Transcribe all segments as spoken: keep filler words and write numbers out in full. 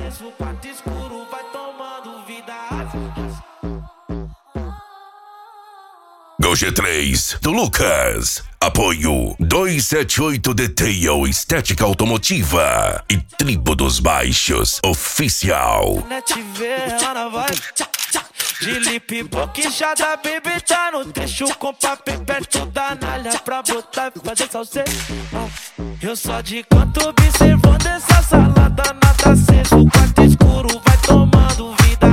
aceso, quarto escuro vai tomando vida. Go G três do Lucas. Apoio dois sete oito Detail Estética Automotiva e Tribo dos Baixos Oficial. Net V, ela na vibe de lip, boquinchada, baby, tá no trecho com papo perto da nalha pra botar e fazer salseiro. Eu só de canto observando essa salada, nada aceso, quarto escuro vai tomando vida.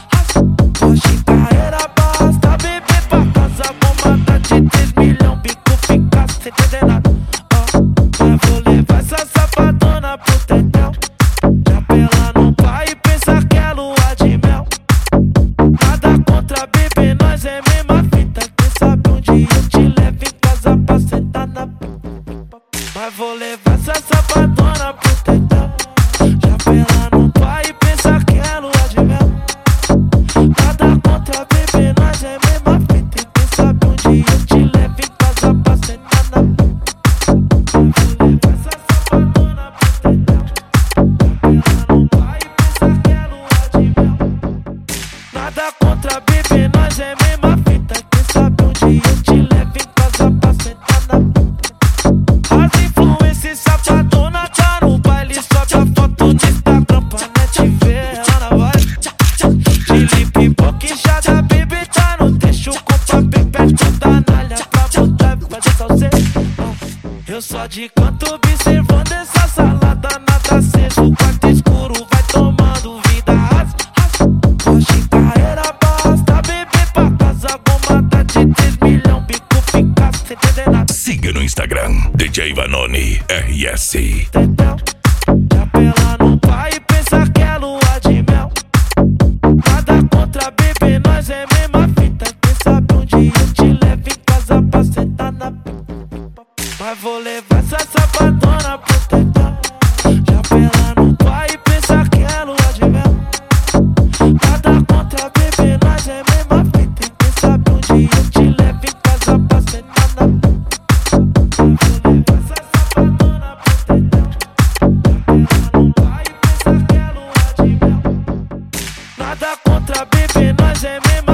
Hoje carreira basta, bebê pra casa, bombada de três milhões, bico fica sem entender nada. Mas vou levar essa safadona pro tetel, já pela no pai e pensa que é lua de mel. Nada contra bebê, nós é mesma fita, quem sabe um dia eu te levo em casa pra sentar na p. Mas vou levar essa safadona pro tetel, já pela no pai e pensa que é lua de mel. Nada contra bebê, nós é mesma fita, quem sabe um dia eu te levo em casa pra sentar na p. Mas vou levar essa safadona pro tetel, já pela no pai e pensa que é lua de mel. Nada contra bebê, nós é mesma fita, quem sabe um dia eu te levo em casa pra sentar na p. As influências safadona tá no baile, sobe a foto de Instagram pra net ver ela na vibe de lip, boquinchada, bebê, tá no trecho com papo perto da nalha pra botar e fazer salseiro. Eu só de canto observando essa salada, nada aceso, quarto escuro vai tomando vida. Hoje carreira basta, bebê pra casa, bombada de três milhões, bico fica sem entender nada. Siga no Instagram D J Vanoni R S. Tetel, já pela no pai e pensa que é lua de mel. Nada contra bebê, nós é mesma fita, quem sabe um dia eu te levo em casa pra sentar na p. Mas vou levar essa safadona pro tetel, já pela no pai e pensa que é lua de mel. Nada contra bebê, nós é mesma fita, quem sabe um dia eu te levo em casa pra sentar na p. Mas vou levar essa safadona pro tetel, já pela no pai e pensa que é lua de mel. Nada contra bebê, nós é mesma